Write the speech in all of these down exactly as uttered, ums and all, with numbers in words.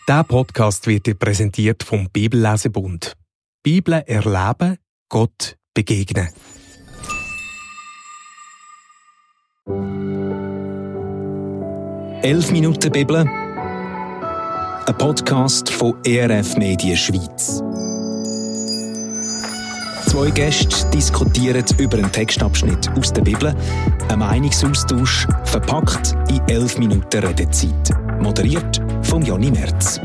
Dieser Podcast wird dir präsentiert vom Bibellesebund. Bibel erleben, Gott begegnen. Elf Minuten Bibel, ein Podcast von E R F Medien Schweiz. Zwei Gäste diskutieren über einen Textabschnitt aus der Bibel, ein Meinungsaustausch verpackt in elf Minuten Redezeit. Moderiert von Jonny Merz.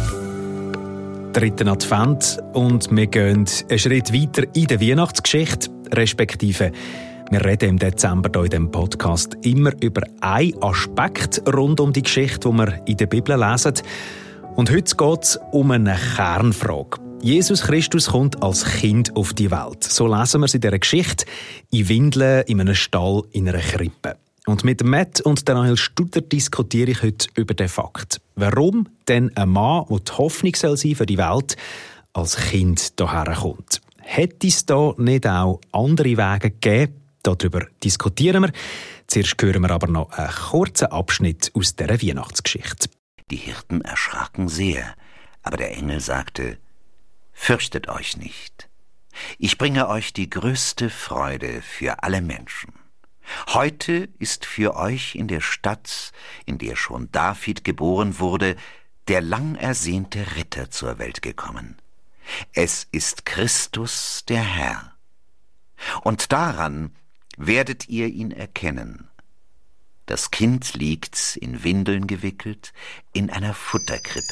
Dritten Advent und wir gehen einen Schritt weiter in der Weihnachtsgeschichte, respektive wir reden im Dezember hier in diesem Podcast immer über einen Aspekt rund um die Geschichte, die wir in der Bibel lesen. Und heute geht es um eine Kernfrage. Jesus Christus kommt als Kind auf die Welt. So lesen wir es in dieser Geschichte, in Windeln, in einem Stall, in einer Krippe. Und mit Matt und Daniel Studer diskutiere ich heute über den Fakt. Warum denn ein Mann, der die Hoffnung soll sein für die Welt, als Kind hierher kommt? Hätte es da nicht auch andere Wege gegeben? Darüber diskutieren wir. Zuerst hören wir aber noch einen kurzen Abschnitt aus dieser Weihnachtsgeschichte. Die Hirten erschraken sehr, aber der Engel sagte: Fürchtet euch nicht. Ich bringe euch die größte Freude für alle Menschen. Heute ist für euch in der Stadt, in der schon David geboren wurde, der lang ersehnte Ritter zur Welt gekommen. Es ist Christus der Herr. Und daran werdet ihr ihn erkennen. Das Kind liegt in Windeln gewickelt in einer Futterkrippe.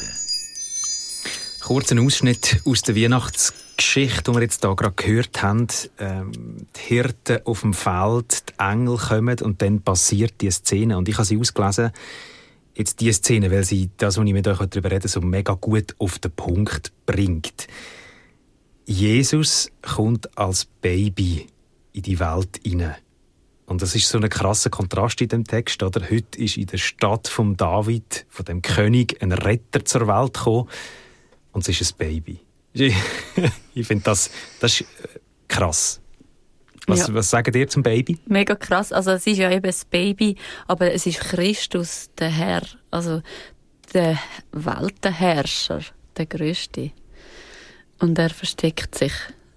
Kurzen Ausschnitt aus der Weihnachtsgeschichte, die wir jetzt hier gerade gehört haben. Ähm, die Hirten auf dem Feld, die Engel kommen und dann passiert diese Szene. Und ich habe sie ausgelesen, jetzt diese Szene, weil sie das, was ich mit euch darüber rede, so mega gut auf den Punkt bringt. Jesus kommt als Baby in die Welt hinein. Und das ist so ein krasser Kontrast in dem Text. Oder? Heute ist in der Stadt von David, von dem König, ein Retter zur Welt gekommen. Und es ist ein Baby. Ich finde das, das ist krass. Was, ja. was sagt ihr zum Baby? Mega krass. Also es ist ja eben ein Baby, aber es ist Christus, der Herr, also der Weltenherrscher, der Größte. Und er versteckt sich.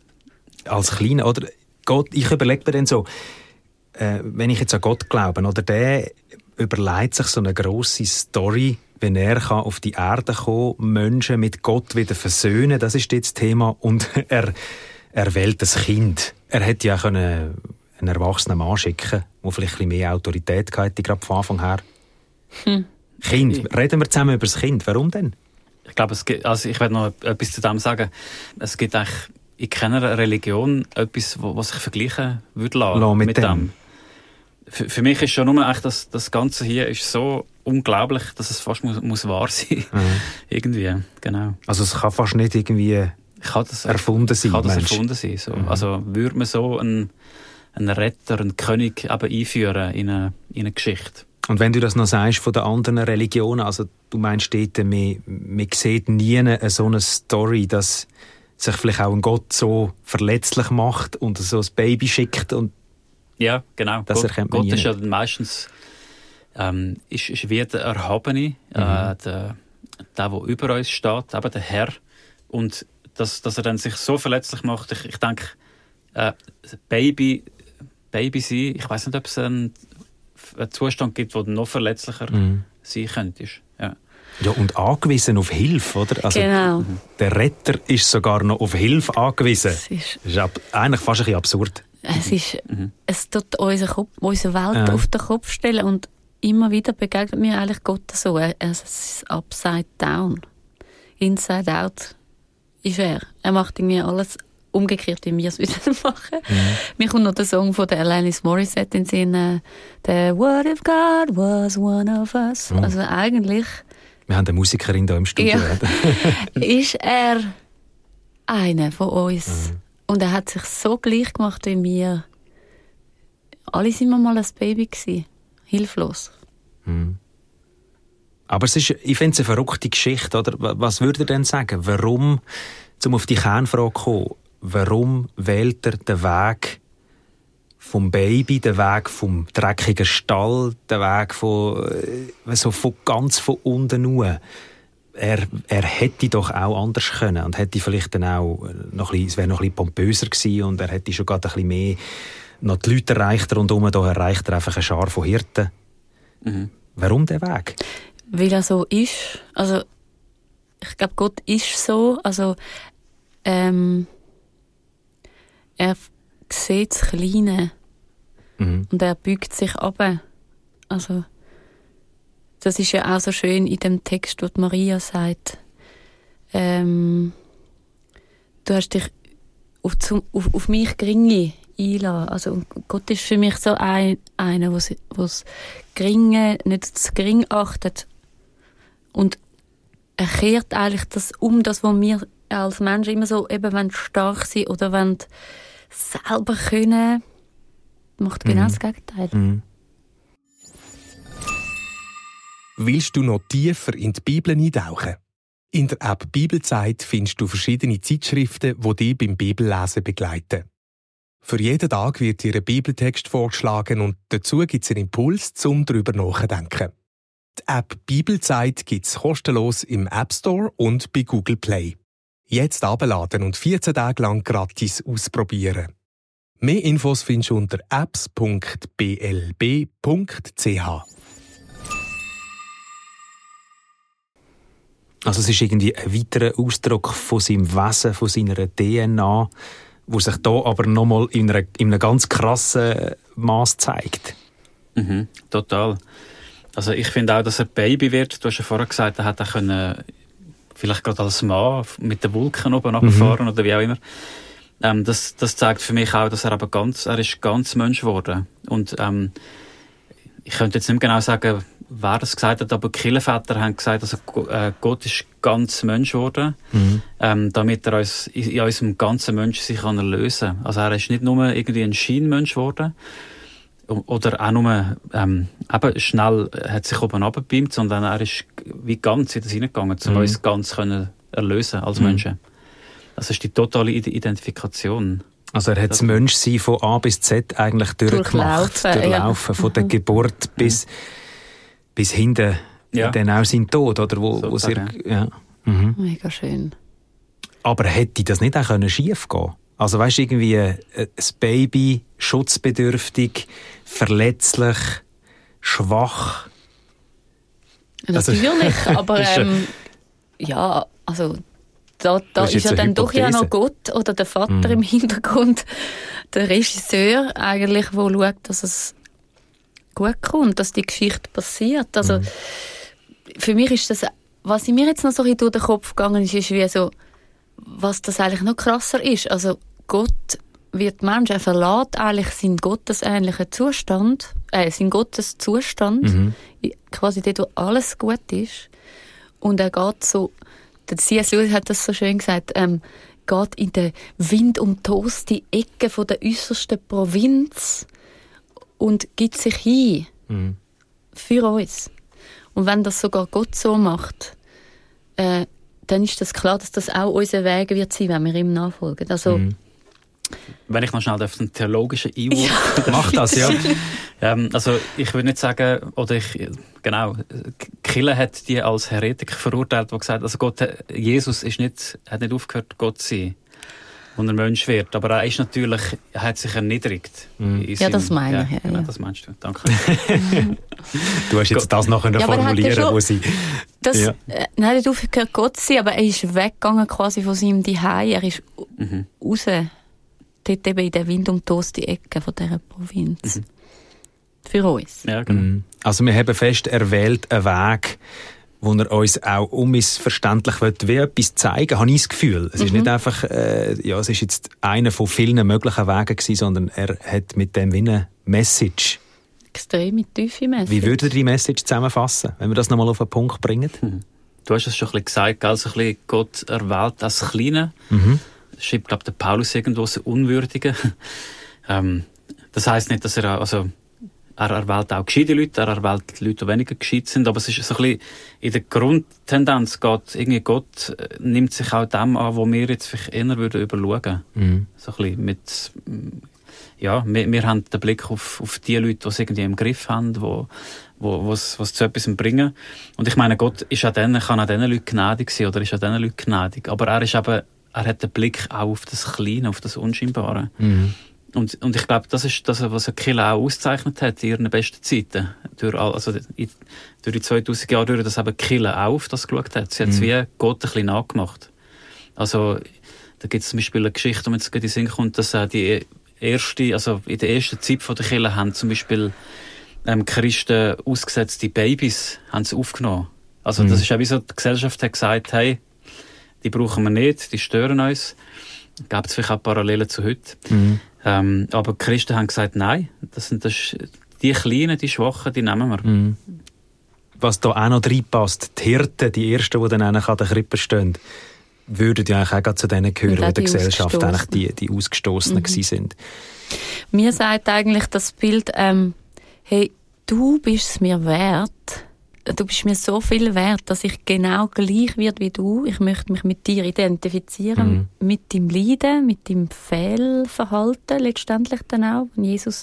Als Kleiner, oder? Gott, ich überlege mir dann so, äh, wenn ich jetzt an Gott glaube, oder der überlegt sich so eine grosse Story, wenn er kann auf die Erde kommen kann, Menschen mit Gott wieder versöhnen, das ist jetzt das Thema. Und er, er wählt das Kind. Er hätte ja können einen erwachsenen Mann schicken können, der vielleicht ein bisschen mehr Autorität hatte, gerade von Anfang her. Hm. Kind, reden wir zusammen über das Kind. Warum denn? Ich glaube, es gibt, also ich werde noch etwas zu dem sagen. Es gibt eigentlich in keiner Religion etwas, was sich vergleichen würde lassen mit, mit dem. dem. Für, für mich ist schon nur eigentlich das, das Ganze hier ist so unglaublich, dass es fast muss, muss wahr sein. Mhm. Irgendwie, genau. Also es kann fast nicht irgendwie kann das, erfunden sein. Kann das Mensch. erfunden sein. So. Mhm. Also würde man so einen, einen Retter, einen König eben einführen in eine, in eine Geschichte. Und wenn du das noch sagst von den anderen Religionen, also du meinst dort, man, man sieht nie so eine Story, dass sich vielleicht auch ein Gott so verletzlich macht und so ein Baby schickt und ja, genau. Das Gott, erkennt man Gott nie. ist ja meistens ähm, ist, ist wie der Erhabene, mhm. äh, der, der, der über uns steht, eben der Herr. Und dass, dass er dann sich so verletzlich macht, ich, ich denke, äh, Baby, Baby sein, ich weiß nicht, ob es einen, einen Zustand gibt, der noch verletzlicher mhm. sein könnte. Ja. Ja, und angewiesen auf Hilfe, oder? Also genau. Der Retter ist sogar noch auf Hilfe angewiesen. Das ist, das ist ab, eigentlich fast ein bisschen absurd. Es ist, mhm. es tut unsere, Kopf, unsere Welt ja. auf den Kopf stellen und immer wieder begegnet mir eigentlich Gott so. Es ist upside down. Inside out ist er. Er macht irgendwie alles umgekehrt, wie wir es wieder machen. Mhm. Mir kommt noch der Song von der Alanis Morissette in den Sinn, äh, «The Word of God was one of us». Mhm. Also eigentlich... Wir haben eine Musikerin hier im Studio. Ja. Ist er einer von uns. Mhm. Und er hat sich so gleich gemacht wie wir. Alle sind wir mal ein Baby gewesen. Hilflos. Mhm. Aber es ist, ich finde es eine verrückte Geschichte, oder? Was würde er denn sagen? Warum, um auf die Kernfrage zu kommen, warum wählt er den Weg vom Baby, den Weg vom dreckigen Stall, den Weg von, so von ganz von unten nur? er, er hätte doch auch anders können und hätte vielleicht dann auch noch ein bisschen, es wäre noch ein bisschen pompöser gewesen und er hätte schon gerade ein bisschen mehr noch die Leute erreicht rundherum, da erreicht er einfach eine Schar von Hirten. Mhm. Warum der Weg? Weil er so ist. Also, ich glaube, Gott ist so. Also, ähm, er sieht das Kleine mhm. und er beugt sich runter. Also, das ist ja auch so schön in dem Text, wo Maria sagt, ähm, du hast dich auf, auf, auf mich geringe einlassen. Also Gott ist für mich so ein, einer, der das Geringe nicht zu gering achtet. Und er kehrt eigentlich das um, das, was wir als Menschen immer so, eben wenn stark sind oder wenn selber können, macht genau mhm. das Gegenteil. Mhm. Willst du noch tiefer in die Bibel eintauchen? In der App Bibelzeit findest du verschiedene Zeitschriften, die dich beim Bibellesen begleiten. Für jeden Tag wird dir ein Bibeltext vorgeschlagen und dazu gibt es einen Impuls, um darüber nachzudenken. Die App Bibelzeit gibt es kostenlos im App Store und bei Google Play. Jetzt abladen und vierzehn Tage lang gratis ausprobieren. Mehr Infos findest du unter apps punkt b l b punkt c h. Also es ist irgendwie ein weiterer Ausdruck von seinem Wesen, von seiner D N A, wo sich da aber nochmal in, in einem ganz krassen Maß zeigt. Mhm, total. Also ich finde auch, dass er Baby wird. Du hast ja vorher gesagt, er hätte können, vielleicht gerade als Mann mit den Wolken oben runterfahren mhm. oder wie auch immer. Ähm, das, das zeigt für mich auch, dass er aber ganz, er ist ganz Mensch geworden. Und ähm, ich könnte jetzt nicht genau sagen, wer das gesagt hat, aber die Kirchenväter haben gesagt, also Gott ist ganz Mensch geworden, mhm. ähm, damit er uns in unserem ganzen Mensch sich kann erlösen kann. Also er ist nicht nur irgendwie ein Scheinmensch geworden oder auch nur ähm, eben schnell hat sich oben runtergebeamt, sondern er ist wie ganz in das hineingegangen, um mhm. uns ganz können erlösen als mhm. Menschen. Das ist die totale Identifikation. Also er hat das Menschsein von A bis Z eigentlich durchgemacht, durchlaufen, durchlaufen ja. von der Geburt mhm. bis bis hinten ja. dann auch sein Tod, oder wo, wo sehr, ja. mhm. Mega schön. Aber hätte das nicht auch können schief gehen? Also weißt du, irgendwie ein Baby, schutzbedürftig, verletzlich, schwach. Natürlich, also, aber ähm, ja, also da, da ist, ist ja dann doch ja noch Gott oder der Vater mm. im Hintergrund, der Regisseur eigentlich, der schaut, dass es gut kommt, dass die Geschichte passiert. Also mm. für mich ist das, was mir jetzt noch so ein durch den Kopf gegangen ist, ist wie so, was das eigentlich noch krasser ist. Also Gott wird Mensch, er verlässt eigentlich seinen gottesähnlichen Zustand, äh, seinen Gotteszustand, mhm. quasi dort, wo alles gut ist. Und er geht so, der C S Lewis hat das so schön gesagt, ähm, geht in den windumtoste Ecke von der äußersten Provinz und gibt sich hin mhm. für uns. Und wenn das sogar Gott so macht, äh, dann ist das klar, dass das auch unser Weg wird sein, wenn wir ihm nachfolgen. Also, mhm. Wenn ich noch schnell einen theologischen Einwurf ja. Mach das, ja. ähm, also ich würde nicht sagen, oder ich, genau, Kille hat die als Heretiker verurteilt, die gesagt, also Gott, Jesus ist nicht, hat nicht aufgehört, Gott zu sein, und er Mensch wird. Aber er ist natürlich, er hat sich erniedrigt. Mhm. Ja, seinem, das meine ich. Ja, genau, ja. Das meinst du. Danke. Du hast jetzt das noch ja, formulieren, ja wo sie... Das, ja. äh, nein, nicht aufgehört, Gott zu sein, aber er ist weggegangen quasi von seinem Zuhause. Er ist mhm. raus. Dort eben in der windumtoste Ecke von dieser Provinz. Mhm. Für uns. Ja, genau. Also wir haben fest erwählt einen Weg, wo er uns auch unmissverständlich will, wie etwas zeigen, habe ich das Gefühl. Es mhm. ist nicht einfach, äh, ja, es ist jetzt einer von vielen möglichen Wegen gewesen, sondern er hat mit dem wie eine Message. Extreme tiefe Message. Wie würde die Message zusammenfassen, wenn wir das nochmal auf den Punkt bringen? Mhm. Du hast es schon ein bisschen gesagt, also ein bisschen Gott erwählt als Kleine. Mhm. Schreibt, glaube der Paulus irgendwo so Unwürdige. ähm, das heisst nicht, dass er, also, er erwählt auch gescheite Leute, er erwählt Leute, die weniger gescheit sind, aber es ist so ein bisschen, in der Grundtendenz geht, irgendwie Gott nimmt sich auch dem an, wo wir jetzt vielleicht eher würden überschauen. Mhm. So ein bisschen mit, ja, wir, wir haben den Blick auf, auf die Leute, die es irgendwie im Griff haben, die, wo was was zu etwas bringen. Und ich meine, Gott ist an denen, kann an diesen Leuten gnädig sein oder ist an diesen Leuten gnädig. Aber er ist eben, er hat den Blick auch auf das Kleine, auf das Unscheinbare. Mhm. Und, und ich glaube, das ist das, was Kirche auch auszeichnet hat in ihren besten Zeiten. Durch, also in, durch die zweitausend Jahre, durch das eben Kirche auch auf das geschaut hat. Sie hat es mhm. wie Gott ein bisschen nachgemacht. Also, da gibt es zum Beispiel eine Geschichte, um jetzt gerade in den Sinn kommt, dass äh, die erste, also in der ersten Zeit von der Kirche haben zum Beispiel ähm, Christen ausgesetzte Babys haben sie aufgenommen. Also, mhm. das ist auch wie so, die Gesellschaft hat gesagt, hey, die brauchen wir nicht, die stören uns. Gibt es vielleicht auch Parallelen zu heute. Mhm. Ähm, aber die Christen haben gesagt, nein, das sind das, die Kleinen, die Schwachen, die nehmen wir. Mhm. Was da auch noch reinpasst, die Hirten, die Ersten, die dann an der Krippe stehen, würden ja eigentlich auch zu denen gehören, die in der Gesellschaft eigentlich die, die Ausgestossenen mhm. sind. Mir sagt eigentlich das Bild, ähm, hey, du bist es mir wert, du bist mir so viel wert, dass ich genau gleich werde wie du. Ich möchte mich mit dir identifizieren, mhm. mit deinem Leiden, mit deinem Fehlverhalten letztendlich dann auch, wenn Jesus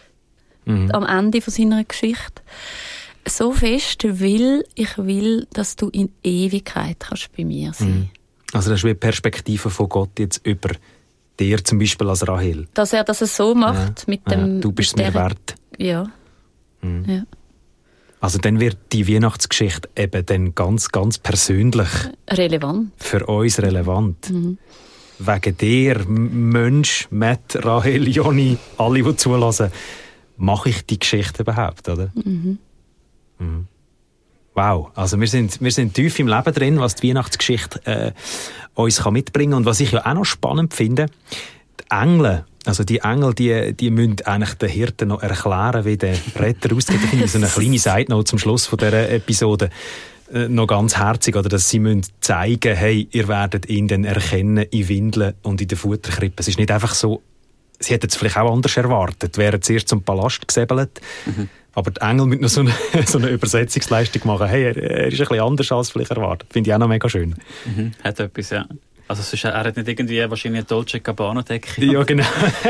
mhm. am Ende von seiner Geschichte so fest will, ich will, dass du in Ewigkeit kannst bei mir sein. Mhm. Also das ist wie die Perspektive von Gott jetzt über dir zum Beispiel als Rahel. Dass er das so macht, ja. mit dem... Ja, du bist es mir wert. Ja. Mhm. ja. Also dann wird die Weihnachtsgeschichte eben dann ganz, ganz persönlich relevant. Für uns relevant. Mhm. Wegen dir, Mensch, Matt, Rahel, Joni, alle, die zulassen, mache ich die Geschichte überhaupt, oder? Mhm. Mhm. Wow, also wir sind, wir sind tief im Leben drin, was die Weihnachtsgeschichte äh, uns kann mitbringen kann. Und was ich ja auch noch spannend finde, die Engel, also die Engel, die, die müssen eigentlich den Hirten noch erklären, wie der Retter ausgeht. Ich finde so eine kleine Side-Note zum Schluss von dieser Episode äh, noch ganz herzig, oder dass sie müssen zeigen, hey, ihr werdet ihn dann erkennen in Windeln und in der Futterkrippe. Es ist nicht einfach so, sie hätten es vielleicht auch anders erwartet, wären zuerst zum Palast gesäbelt. Mhm. Aber die Engel müssen noch so eine, so eine Übersetzungsleistung machen. Hey, er, er ist ein bisschen anders als vielleicht erwartet. Finde ich auch noch mega schön. Mhm. Hat etwas, ja. Also sonst, er hat nicht irgendwie wahrscheinlich eine Dolce Gabbana-Decke. Ja, genau.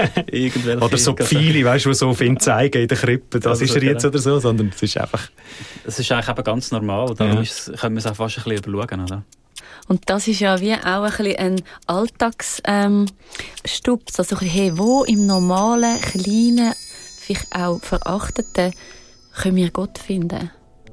Oder so Pfeile, weißt du, die so viel zeigen in der Krippe. Das also ist er jetzt genau. Oder so, sondern es ist einfach... Das ist eigentlich eben ganz normal. Darum ja. ist, können wir es auch fast ein bisschen überschauen, oder? Und das ist ja wie auch ein bisschen ein Alltagsstups. Ähm, also, hey, wo im normalen, kleinen, vielleicht auch verachteten, können wir Gott finden?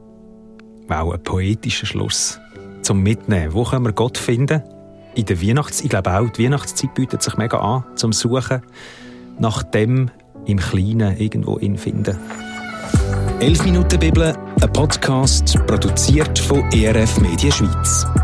Wow, ein poetischer Schluss zum Mitnehmen. Wo können wir Gott finden? In der Weihnachtszeit. Ich glaube auch, die Weihnachtszeit bietet sich mega an, zum Suchen nach dem im Kleinen irgendwo ihn finden. elf Minuten Bibel, ein Podcast, produziert von E R F Media Schweiz.